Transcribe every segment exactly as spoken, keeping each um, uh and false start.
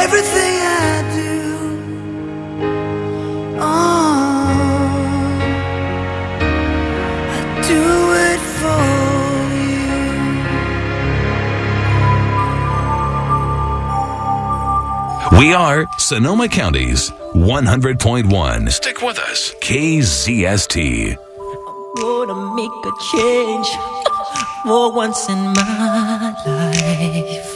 everything I do. Oh, I do it for you. We are Sonoma County's one hundred point one. Stick with us. K Z S T. I'm gonna make a change for once in my life.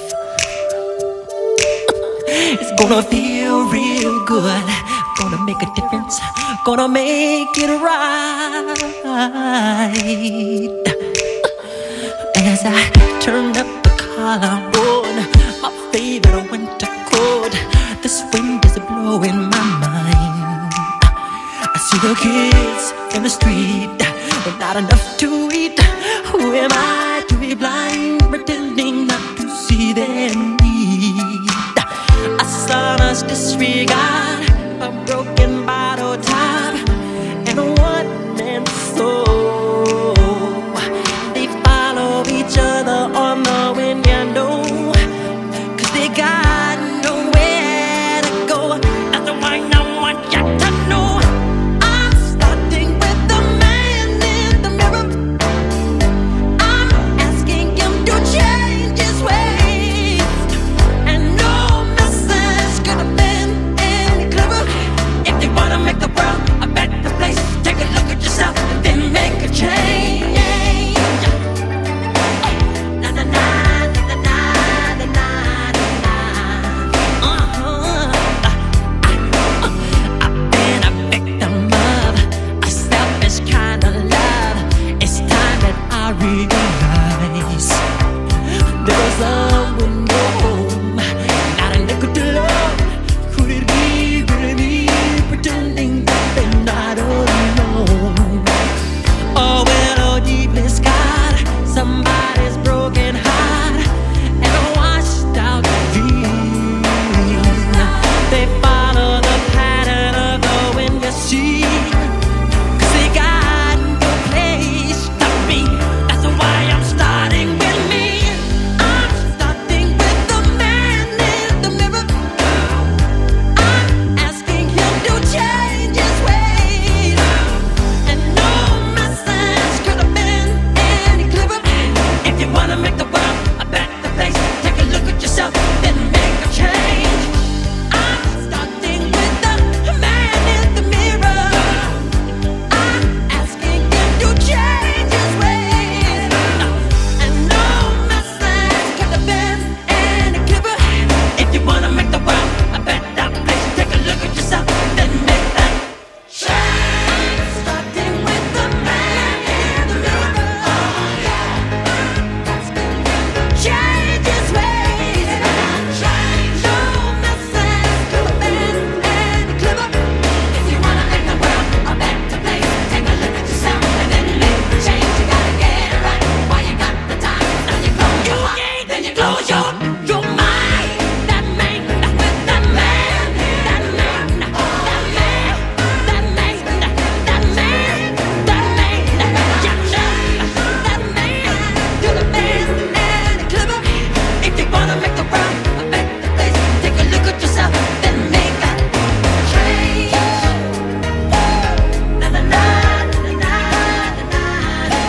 It's gonna feel real good. Gonna make a difference. Gonna make it right. As I turn up the collar on my favorite winter coat, this wind is blowing my mind. I see the kids in the street with not enough to eat. Who am I to be blind, pretending not to see their need? A son's disregard, a broken bottle top, and a one-man soul. They follow each other on the wind, you know, 'cause they got nowhere to go. That's why I want you to know I'm starting with the man in the mirror. I'm asking him to change his ways, and no message could have been any clearer. If you wanna make the world a better place, take a look at yourself and then make a change. Na na na na na na na na. Uh-huh. I've been a victim of a selfish kind of love. It's time that I realize there's someone home, not a nickel to love. Could it be really me pretending that they're not alone? Oh, well, oh, deeply scarred, somebody's broken heart and a washed out dream. They follow the pattern of the wind, you see, 'cause they got no place to be. That's why I'm starting with me. I'm starting with the man in the mirror. I'm asking him to change his ways, and no message could have been any clearer. If you wanna make the world a better place, take a look at yourself, then make a change. I'm starting with the man in the mirror. I'm asking him to change his ways, and no message could have been any clearer. If you wanna make the world a better place, take a look at yourself, then make that change. I'm starting with the man in the mirror. Asking him to change his ways, no message could have been any clearer. If you wanna make the world a better place, take a look at yourself and then make the change. You gotta get it right while you got the time. Now you close your heart, then you close your your mind. That man, with that man, that man, that man, that man, that man, that man, that man could have been any clearer. If you wanna make the world a better place, take a look at yourself, then make that change. Na na na na na na na.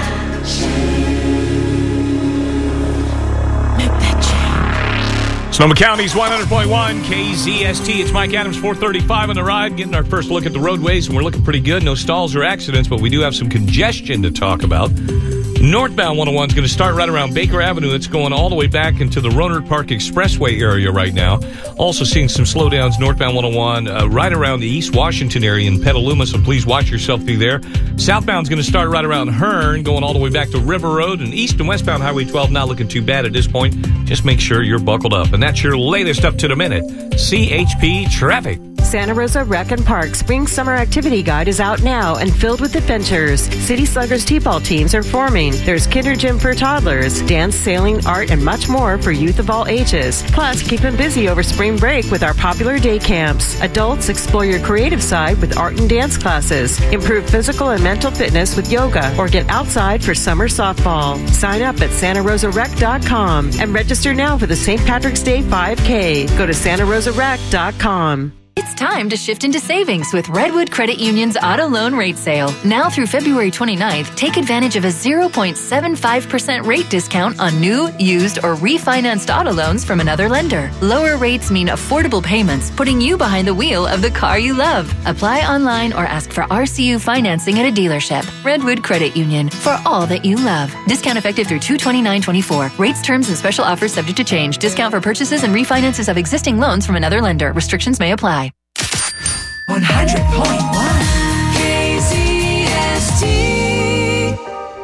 Make that change. Sonoma County's one hundred point one K Z S T. It's Mike Adams, four thirty-five on the ride, getting our first look at the roadways, and we're looking pretty good. No stalls or accidents, but we do have some congestion to talk about. Northbound one oh one is going to start right around Baker Avenue. It's going all the way back into the Rohnert Park Expressway area right now. Also seeing some slowdowns northbound one oh one uh, right around the East Washington area in Petaluma, so please watch yourself through there. Southbound is going to start right around Hearn, going all the way back to River Road, and east and westbound Highway twelve not looking too bad at this point. Just make sure you're buckled up. And that's your latest up to the minute C H P traffic. Santa Rosa Rec and Park Spring Summer Activity Guide is out now and filled with adventures. City Sluggers T-ball teams are forming. There's kinder gym for toddlers, dance, sailing, art, and much more for youth of all ages. Plus, keep them busy over spring break with our popular day camps. Adults, explore your creative side with art and dance classes. Improve physical and mental fitness with yoga, or get outside for summer softball. Sign up at santa rosa rec dot com and register now for the Saint Patrick's Day five K. Go to santa rosa rec dot com. It's time to shift into savings with Redwood Credit Union's auto loan rate sale. Now through February twenty-ninth, take advantage of a zero point seven five percent rate discount on new, used, or refinanced auto loans from another lender. Lower rates mean affordable payments, putting you behind the wheel of the car you love. Apply online or ask for R C U financing at a dealership. Redwood Credit Union, for all that you love. Discount effective through two twenty-nine twenty-four. Rates, terms, and special offers subject to change. Discount for purchases and refinances of existing loans from another lender. Restrictions may apply. one hundred point one K Z S T.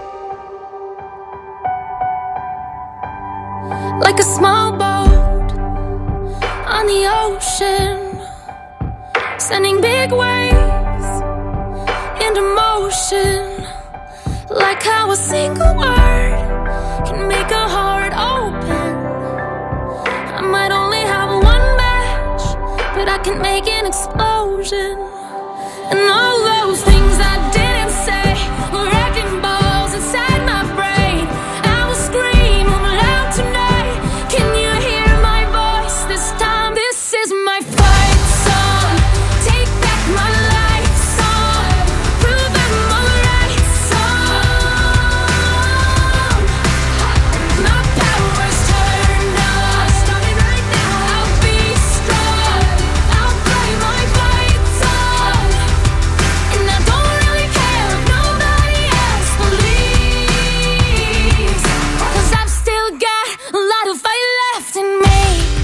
Like a small boat on the ocean, sending big waves into motion. Like how a single word can make a heart open. I might only have one match, but I can make an explosion. And all those things I didn't say were wrecking balls inside my brain. I will scream loud tonight. Can you hear my voice this time? This is my fight song. Take back my life song. Prove I'm alright song. My power's turned on. Starting right now. I'll be strong. I'll play my fight song. And I don't really care if nobody else believes, 'cause I've still got a lot of fight left in me.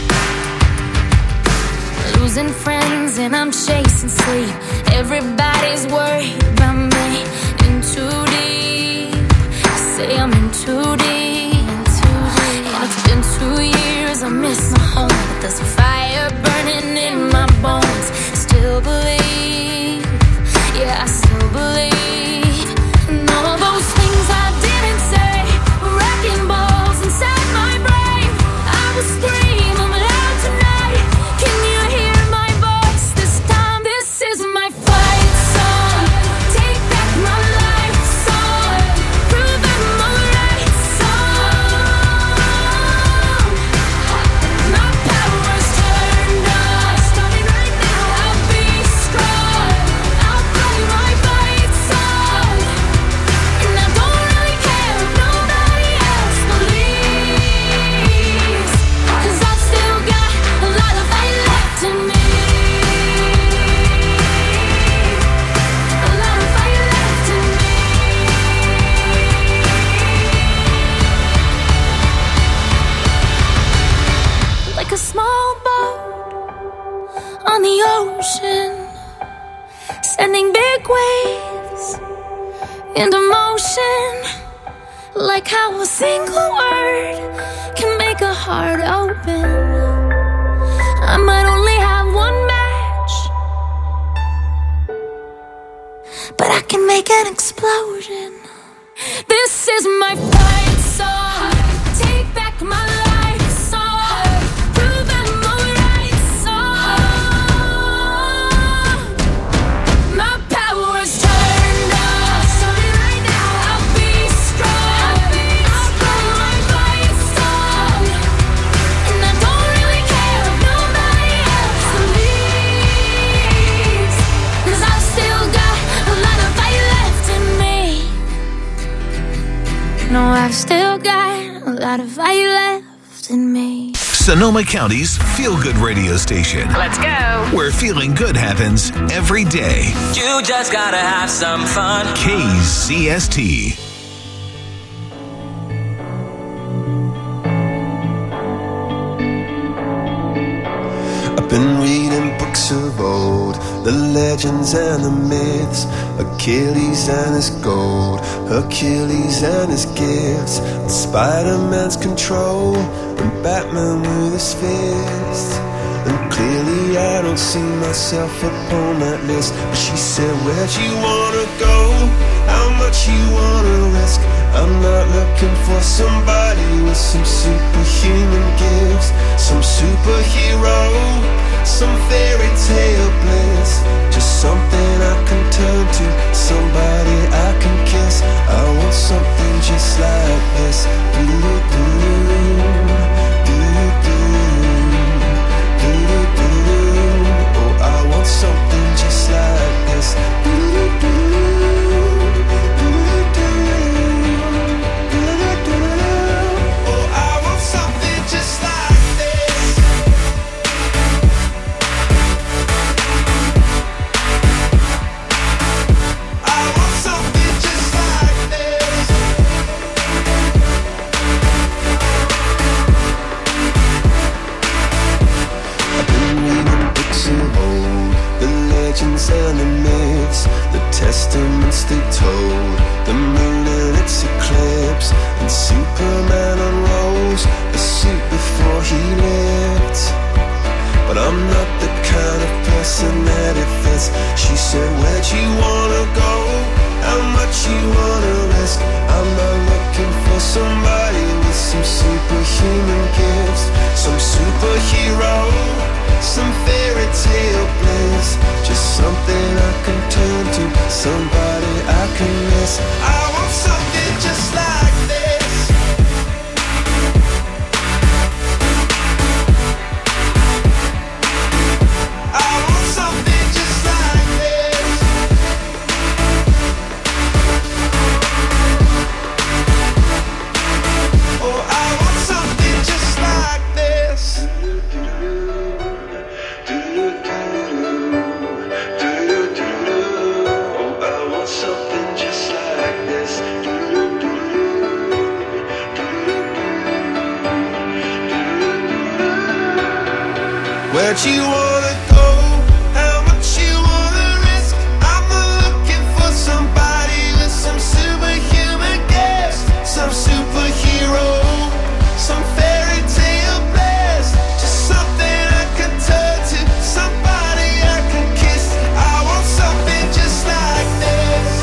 Losing friends and I'm chasing sleep. Everybody's worried about me. In too deep. I say I'm in too deep. And it's been two years, I miss my home, but there's a fire burning in my bones. Still believe, yeah, I still believe. And all those things I didn't say were wrecking balls inside my brain. I will scream I'm loud tonight. Can you hear my voice this time? This is my fight song. Take back my life song. Prove I'm alright song. My power's turned on. Starting right now. I'll be strong. I'll play my fight song. And I don't really care if nobody else believes, 'cause I've still got a lot of fight left in me. A lot of fight left in me. Like a small boat on the ocean, sending big waves into motion. Like how a single word can make a heart open. I might only have one match, but I can make an explosion. This is my fight song. Take back my life song. Prove I'm alright song. My power's turned on. Starting right now. I'll be strong. I'll play my fight song. And I don't really care if nobody else believes, 'cause I've still got a lot of fight left in me. No, I've still got a lot of fight left in me. Sonoma County's feel-good radio station. Let's go. Where feeling good happens every day. You just gotta have some fun. K Z S T. I've been reading books of old, the legends and the myths, Achilles and his gold, Hercules and his gifts, and Spider-Man's control, and Batman with his fists. And clearly Maybe I don't see myself upon that list. But she said, where'd you wanna go? How much you wanna risk? I'm not looking for somebody with some superhuman gifts, some superhero, some fairy tale bliss. Just something I can turn to, somebody I can kiss. I want something just like this. Do-do-do, do-do-do, do-do-do. Oh, I want something just like this. Do-do-do. And the myths, the testaments they told, the moon and its eclipse, and Superman unrolls a suit before he lived. But I'm not the kind of person that it fits. She said, where'd you wanna go? How much you wanna risk? I'm not looking for somebody with some superhuman gifts, some superhero, some fairy tale bliss. Just something I can turn to, somebody I can miss. I want something just like this. I want something just like this. Oh, I want something just like this. Where'd you wanna go? How much you wanna risk? I'm not looking for somebody with some superhuman gifts, some superhero, some fairy tale bliss. Just something I can turn to, somebody I can kiss. I want something just like this.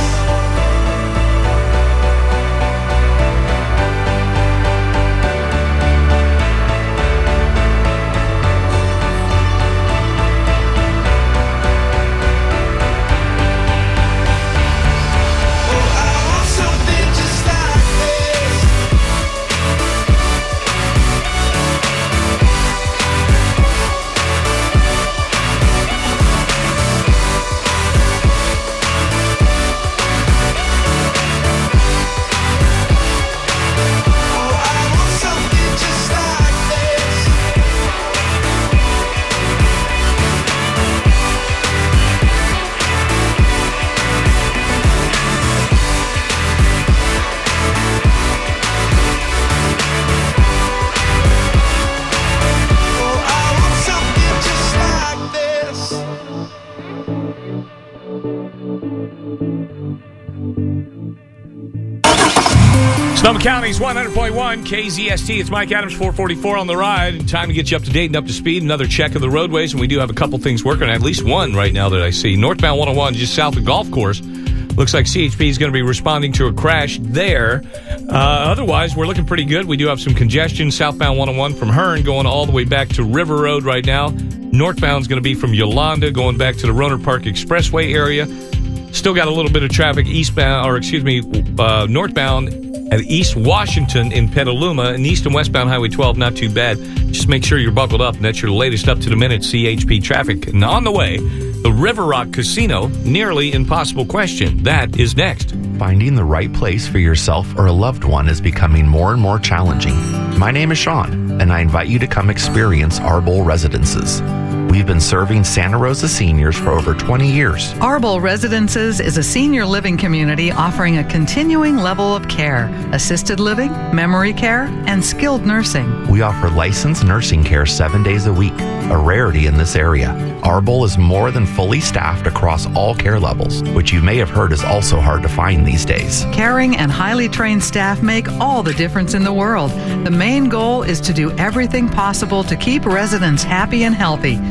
Sonoma County's one hundred point one K Z S T. It's Mike Adams, four forty-four on the ride. And time to get you up to date and up to speed. Another check of the roadways, and we do have a couple things working. At least one right now that I see. Northbound one oh one, just south of Golf Course. Looks like C H P is going to be responding to a crash there. Uh, otherwise, we're looking pretty good. We do have some congestion. Southbound one oh one from Hearn going all the way back to River Road right now. Northbound is going to be from Yolanda going back to the Rohnert Park Expressway area. Still got a little bit of traffic eastbound, or excuse me, uh, northbound at East Washington in Petaluma, and east and westbound Highway twelve, not too bad. Just make sure you're buckled up, and that's your latest up-to-the-minute C H P traffic. And on the way, the River Rock Casino, nearly impossible question. That is next. Finding the right place for yourself or a loved one is becoming more and more challenging. My name is Sean, and I invite you to come experience Arbol Residences. We've been serving Santa Rosa seniors for over twenty years. Arbol Residences is a senior living community offering a continuing level of care, assisted living, memory care, and skilled nursing. We offer licensed nursing care seven days a week, a rarity in this area. Arbol is more than fully staffed across all care levels, which you may have heard is also hard to find these days. Caring and highly trained staff make all the difference in the world. The main goal is to do everything possible to keep residents happy and healthy.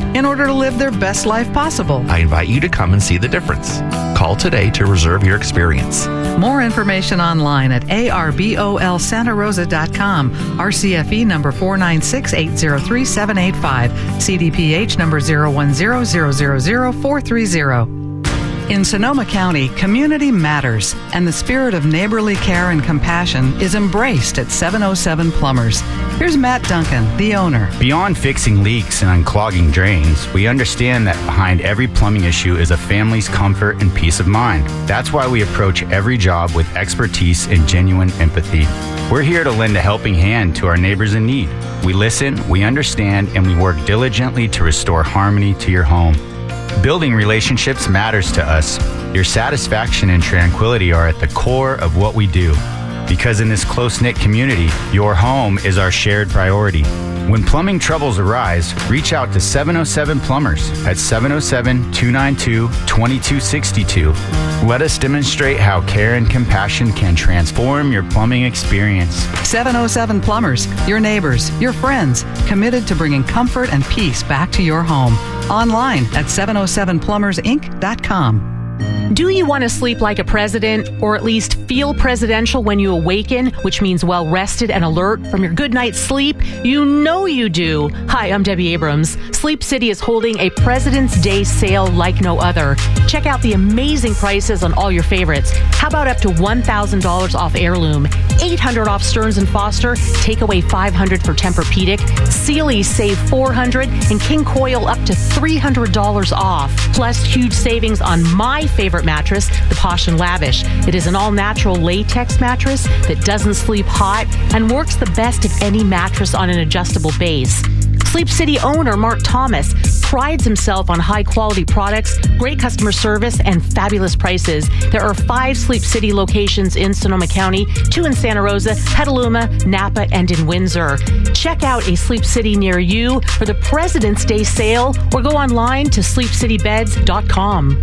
in order to live their best life possible. I invite you to come and see the difference. Call today to reserve your experience. More information online at A R B O L Santa Rosa dot com. R C F E number four nine six eight zero three seven eight five. C D P H number zero one zero zero zero zero four three zero. In Sonoma County, community matters, and the spirit of neighborly care and compassion is embraced at seven oh seven Plumbers. Here's Matt Duncan, the owner. Beyond fixing leaks and unclogging drains, we understand that behind every plumbing issue is a family's comfort and peace of mind. That's why we approach every job with expertise and genuine empathy. We're here to lend a helping hand to our neighbors in need. We listen, we understand, and we work diligently to restore harmony to your home. Building relationships matters to us. Your satisfaction and tranquility are at the core of what we do. Because in this close-knit community, your home is our shared priority. When plumbing troubles arise, reach out to seven oh seven Plumbers at seven oh seven, two nine two, two two six two. Let us demonstrate how care and compassion can transform your plumbing experience. seven oh seven Plumbers, your neighbors, your friends, committed to bringing comfort and peace back to your home. Online at seven oh seven plumbers inc dot com. Do you want to sleep like a president, or at least feel presidential when you awaken, which means well rested and alert from your good night's sleep? You know you do. Hi, I'm Debbie Abrams. Sleep City is holding a President's Day sale like no other. Check out the amazing prices on all your favorites. How about up to one thousand dollars off Heirloom, eight hundred dollars off Stearns and Foster, take away five hundred dollars for Tempur-Pedic, Sealy save four hundred dollars, and King Coil up to three hundred dollars off. Plus, huge savings on my favorite mattress, the Posh and Lavish. It is an all-natural latex mattress that doesn't sleep hot and works the best of any mattress on an adjustable base. Sleep City owner Mark Thomas prides himself on high-quality products, great customer service, and fabulous prices. There are five Sleep City locations in Sonoma County, two in Santa Rosa, Petaluma, Napa, and in Windsor. Check out a Sleep City near you for the President's Day sale, or go online to sleep city beds dot com.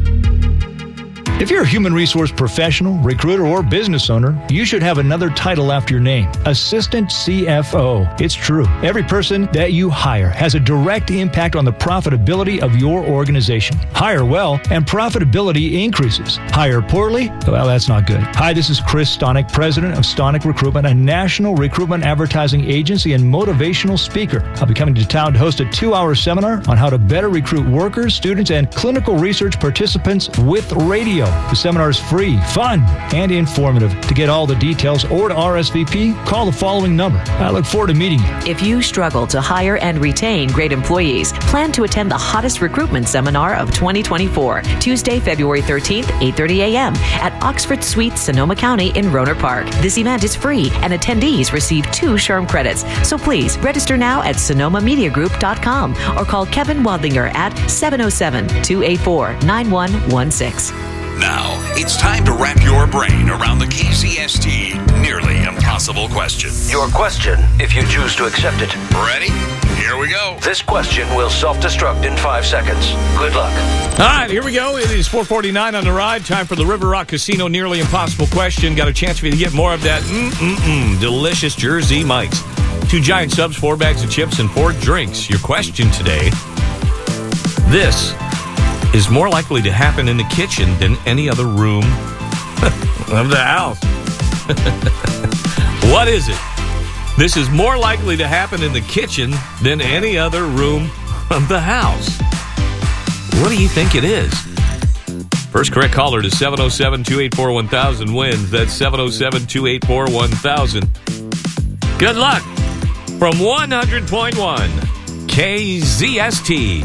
If you're a human resource professional, recruiter, or business owner, you should have another title after your name, Assistant C F O. It's true. Every person that you hire has a direct impact on the profitability of your organization. Hire well, and profitability increases. Hire poorly? Well, that's not good. Hi, this is Chris Stonick, president of Stonick Recruitment, a national recruitment advertising agency and motivational speaker. I'll be coming to town to host a two-hour seminar on how to better recruit workers, students, and clinical research participants with radio. The seminar is free, fun, and informative. To get all the details or to R S V P, call the following number. I look forward to meeting you. If you struggle to hire and retain great employees, plan to attend the hottest recruitment seminar of twenty twenty-four, Tuesday, February thirteenth, eight thirty a.m. at Oxford Suites, Sonoma County in Rohnert Park. This event is free, and attendees receive two SHRM credits. So please register now at sonoma media group dot com or call Kevin Wadlinger at seven oh seven, two eight four, nine one one six. Now, it's time to wrap your brain around the K Z S T nearly impossible question. Your question, if you choose to accept it. Ready? Here we go. This question will self-destruct in five seconds. Good luck. All right, here we go. It is four forty-nine on the ride. Time for the River Rock Casino nearly impossible question. Got a chance for you to get more of that mm-mm-mm delicious Jersey Mike's. Two giant subs, four bags of chips, and four drinks. Your question today. This is more likely to happen in the kitchen than any other room of the house. What is it? This is more likely to happen in the kitchen than any other room of the house. What do you think it is? First correct caller to seven oh seven, two eight four, one thousand wins. That's seven oh seven, two eight four, one thousand. Good luck from one hundred point one K Z S T.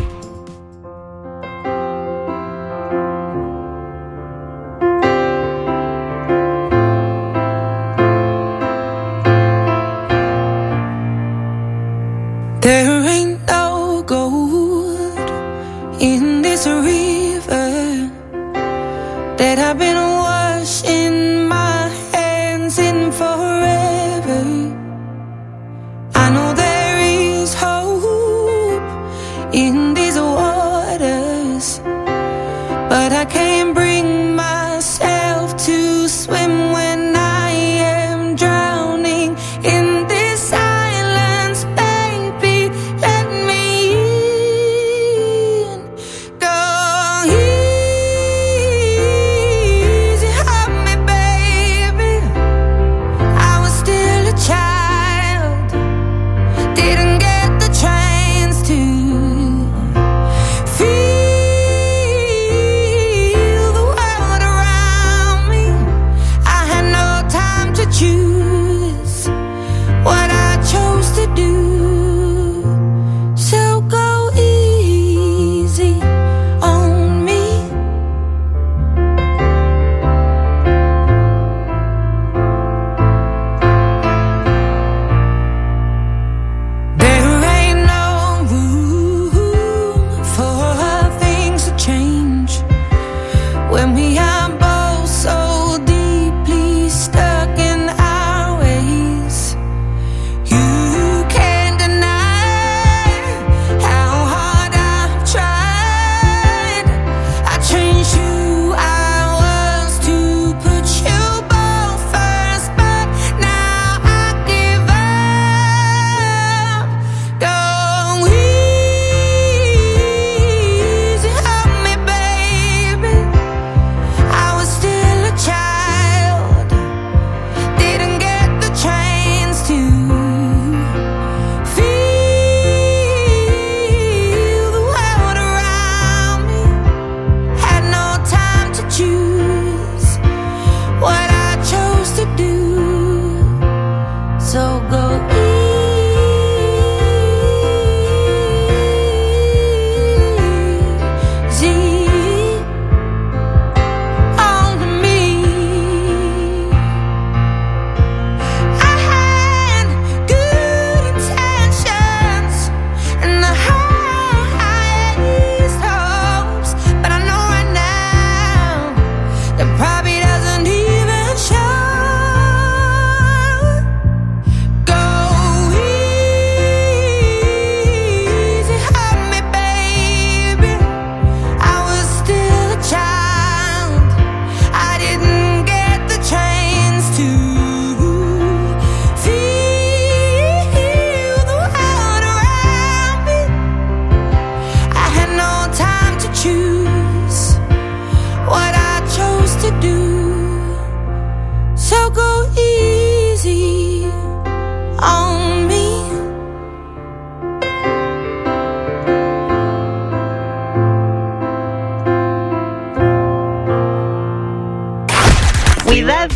There ain't no gold in this river that I've been washing my hands in forever. I know there is hope in these waters, but I can't bring myself to swim when I am drowning in this silence. Baby, let me in.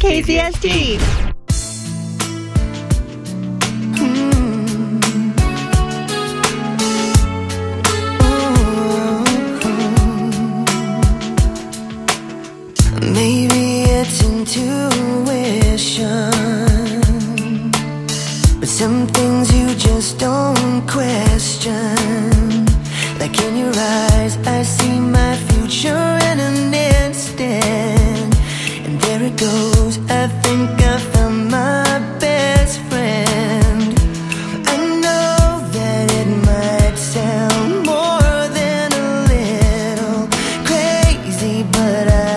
K Z S T. Maybe it's intuition, but some things you just don't question. Like in your eyes, I see my future in an instant. And there it goes, I think I found my best friend. I know that it might sound more than a little crazy, but I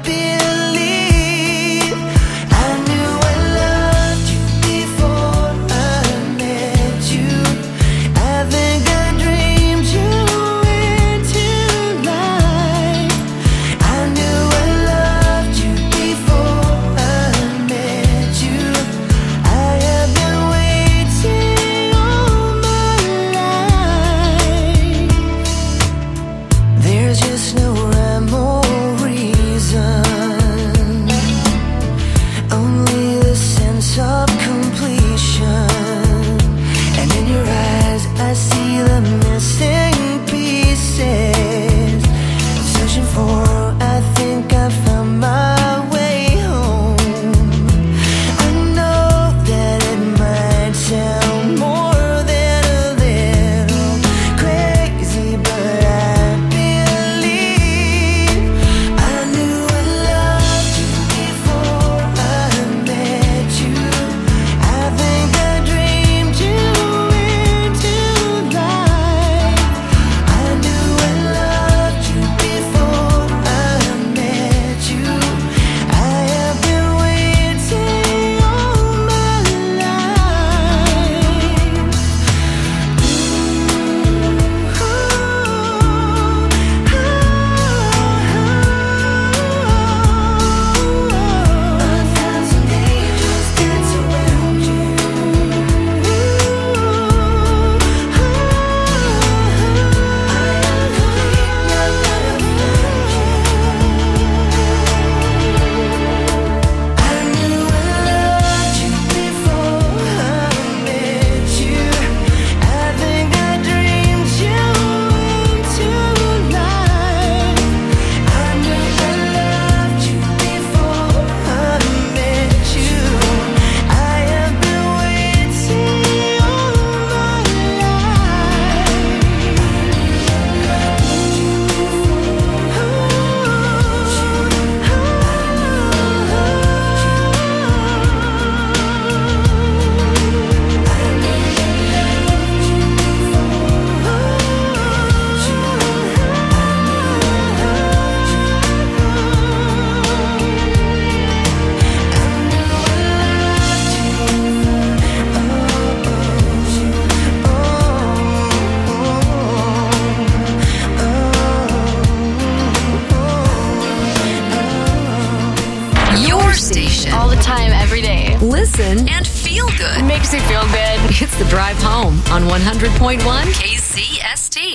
All the time, every day. Listen and feel good. Makes you feel good. It's the drive home on one hundred point one K Z S T.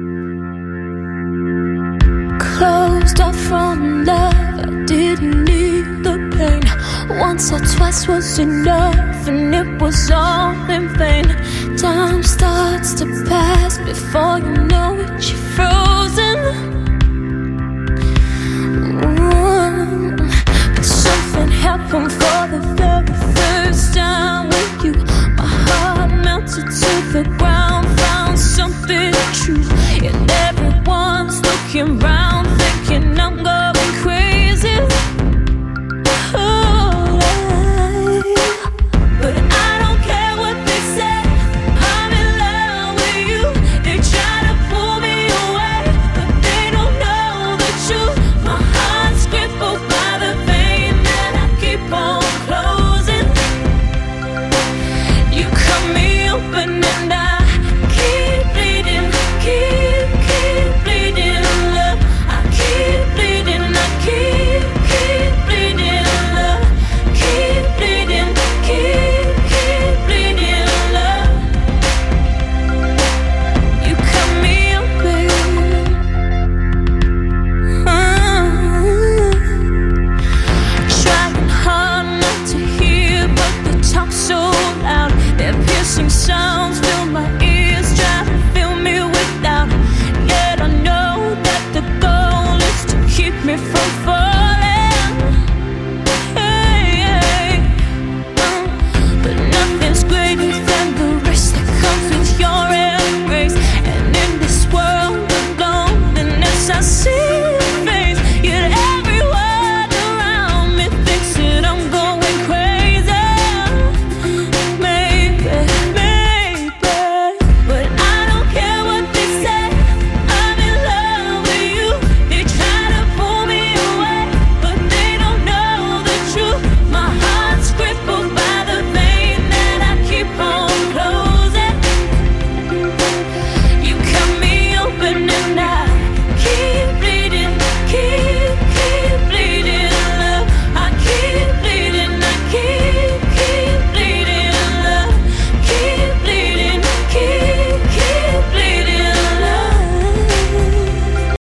Closed off from love, I didn't need the pain. Once or twice was enough, and it was all in vain. Time starts to pass before you know it, you're frozen. Mm. But something happened for the very first time with you. My heart melted to the ground, found something true, and everyone's looking round.